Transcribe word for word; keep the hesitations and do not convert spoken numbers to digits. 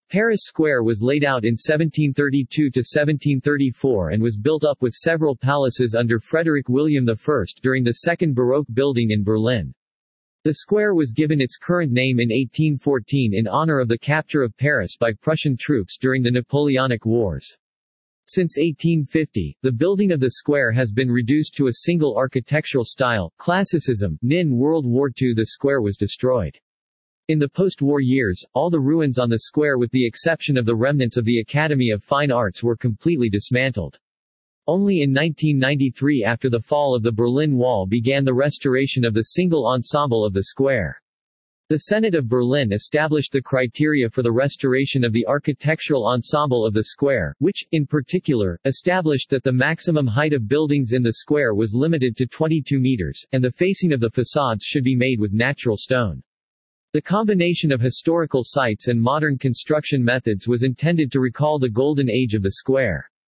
Paris Square was laid out in seventeen thirty-two to seventeen thirty-four and was built up with several palaces under Frederick William the First during the Second Baroque building in Berlin. The square was given its current name in eighteen fourteen in honor of the capture of Paris by Prussian troops during the Napoleonic Wars. Since eighteen fifty, the building of the square has been reduced to a single architectural style, Classicism. In World War Two the square was destroyed. In the post-war years, all the ruins on the square with the exception of the remnants of the Academy of Fine Arts were completely dismantled. Only in nineteen ninety-three, after the fall of the Berlin Wall, began the restoration of the single ensemble of the square. The Senate of Berlin established the criteria for the restoration of the architectural ensemble of the square, which, in particular, established that the maximum height of buildings in the square was limited to twenty-two meters, and the facing of the facades should be made with natural stone. The combination of historical sites and modern construction methods was intended to recall the golden age of the square.